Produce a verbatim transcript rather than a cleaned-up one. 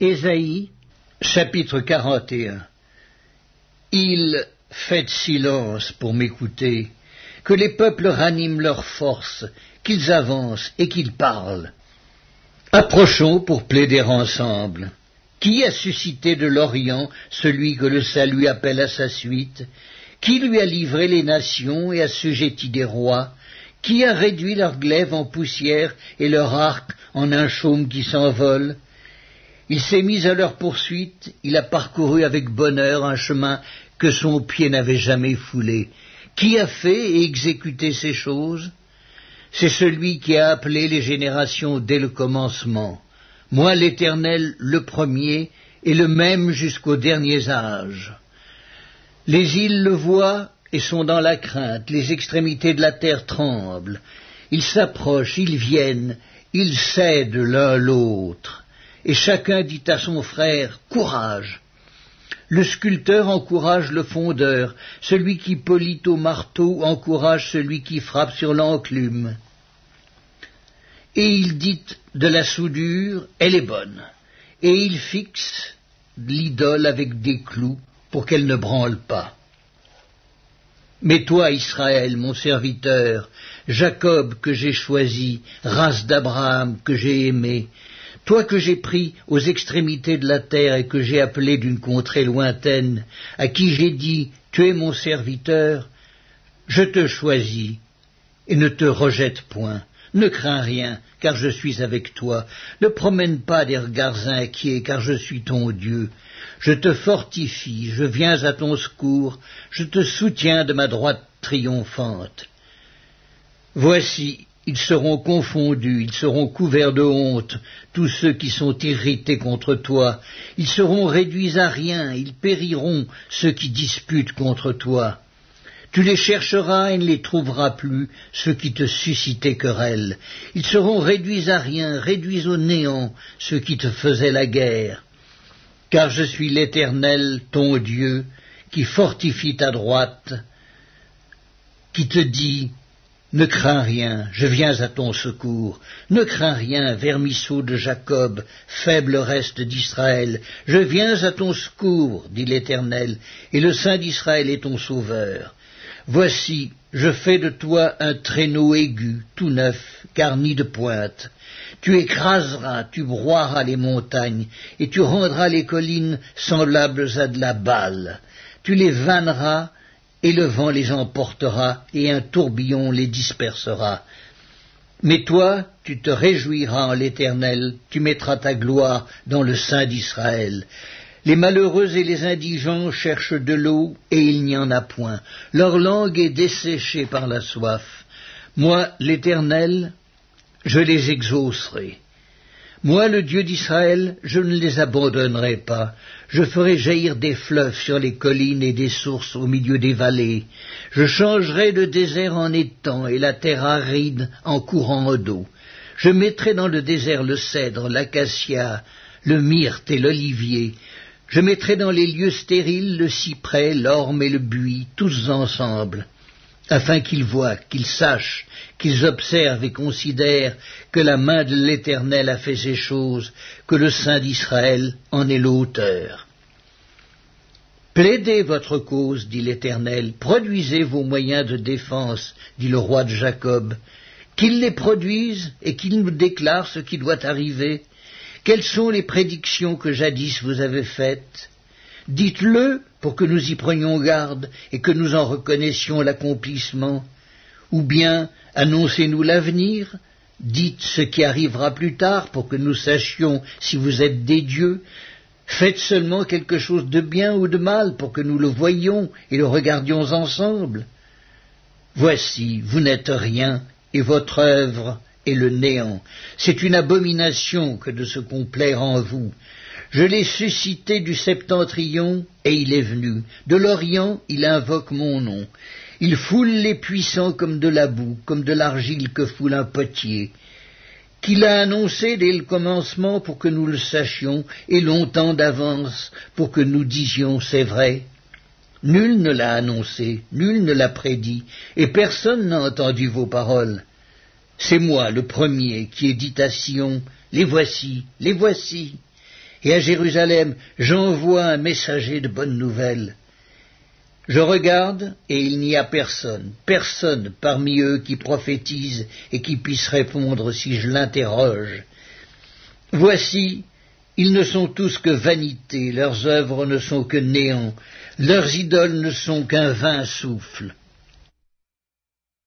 Ésaïe, chapitre quarante et un. Ils faites silence pour m'écouter, que les peuples raniment leur force, qu'ils avancent et qu'ils parlent. Approchons pour plaider ensemble. Qui a suscité de l'Orient celui que le salut appelle à sa suite? Qui lui a livré les nations et assujetti des rois? Qui a réduit leur glaive en poussière et leur arc en un chaume qui s'envole? Il s'est mis à leur poursuite, il a parcouru avec bonheur un chemin que son pied n'avait jamais foulé. Qui a fait et exécuté ces choses? C'est celui qui a appelé les générations dès le commencement. Moi, l'Éternel, le premier, et le même jusqu'aux derniers âges. Les îles le voient et sont dans la crainte, les extrémités de la terre tremblent. Ils s'approchent, ils viennent, ils cèdent l'un l'autre. Et chacun dit à son frère, « Courage !» Le sculpteur encourage le fondeur, celui qui polit au marteau encourage celui qui frappe sur l'enclume. Et il dit de la soudure, elle est bonne, et il fixe l'idole avec des clous pour qu'elle ne branle pas. Mais toi, Israël, mon serviteur, Jacob que j'ai choisi, race d'Abraham que j'ai aimé, toi que j'ai pris aux extrémités de la terre et que j'ai appelé d'une contrée lointaine, à qui j'ai dit, tu es mon serviteur, je te choisis et ne te rejette point. Ne crains rien, car je suis avec toi. Ne promène pas des regards inquiets, car je suis ton Dieu. Je te fortifie, je viens à ton secours, je te soutiens de ma droite triomphante. Voici, ils seront confondus, ils seront couverts de honte, tous ceux qui sont irrités contre toi. Ils seront réduits à rien, ils périront, ceux qui disputent contre toi. Tu les chercheras et ne les trouveras plus, ceux qui te suscitaient querelle. Ils seront réduits à rien, réduits au néant, ceux qui te faisaient la guerre. Car je suis l'Éternel, ton Dieu, qui fortifie ta droite, qui te dit, ne crains rien, je viens à ton secours. Ne crains rien, vermisseau de Jacob, faible reste d'Israël. Je viens à ton secours, dit l'Éternel, et le Saint d'Israël est ton sauveur. Voici, je fais de toi un traîneau aigu, tout neuf, garni de pointes. Tu écraseras, tu broieras les montagnes, et tu rendras les collines semblables à de la balle. Tu les vanneras, et le vent les emportera, et un tourbillon les dispersera. Mais toi, tu te réjouiras en l'Éternel, tu mettras ta gloire dans le Saint d'Israël. Les malheureux et les indigents cherchent de l'eau, et il n'y en a point. Leur langue est desséchée par la soif. Moi, l'Éternel, je les exaucerai. Moi, le Dieu d'Israël, je ne les abandonnerai pas. Je ferai jaillir des fleuves sur les collines et des sources au milieu des vallées. Je changerai le désert en étang et la terre aride en courant d'eau. Je mettrai dans le désert le cèdre, l'acacia, le myrte et l'olivier. Je mettrai dans les lieux stériles le cyprès, l'orme et le buis, tous ensemble, afin qu'ils voient, qu'ils sachent, qu'ils observent et considèrent que la main de l'Éternel a fait ces choses, que le Saint d'Israël en est l'auteur. Plaidez votre cause, dit l'Éternel, produisez vos moyens de défense, dit le roi de Jacob, qu'il les produise et qu'il nous déclare ce qui doit arriver. Quelles sont les prédictions que jadis vous avez faites? Dites-le pour que nous y prenions garde et que nous en reconnaissions l'accomplissement. Ou bien annoncez-nous l'avenir, dites ce qui arrivera plus tard pour que nous sachions si vous êtes des dieux. Faites seulement quelque chose de bien ou de mal pour que nous le voyions et le regardions ensemble. Voici, vous n'êtes rien et votre œuvre est le néant. C'est une abomination que de se complaire en vous. Je l'ai suscité du septentrion, et il est venu. De l'Orient, il invoque mon nom. Il foule les puissants comme de la boue, comme de l'argile que foule un potier. Qu'il a annoncé dès le commencement pour que nous le sachions, et longtemps d'avance pour que nous disions c'est vrai. Nul ne l'a annoncé, nul ne l'a prédit, et personne n'a entendu vos paroles. C'est moi, le premier, qui ai dit à Sion, les voici, les voici. et à Jérusalem j'envoie un messager de bonnes nouvelles. Je regarde, et il n'y a personne, personne parmi eux qui prophétise et qui puisse répondre si je l'interroge. Voici, ils ne sont tous que vanité, leurs œuvres ne sont que néant, leurs idoles ne sont qu'un vain souffle.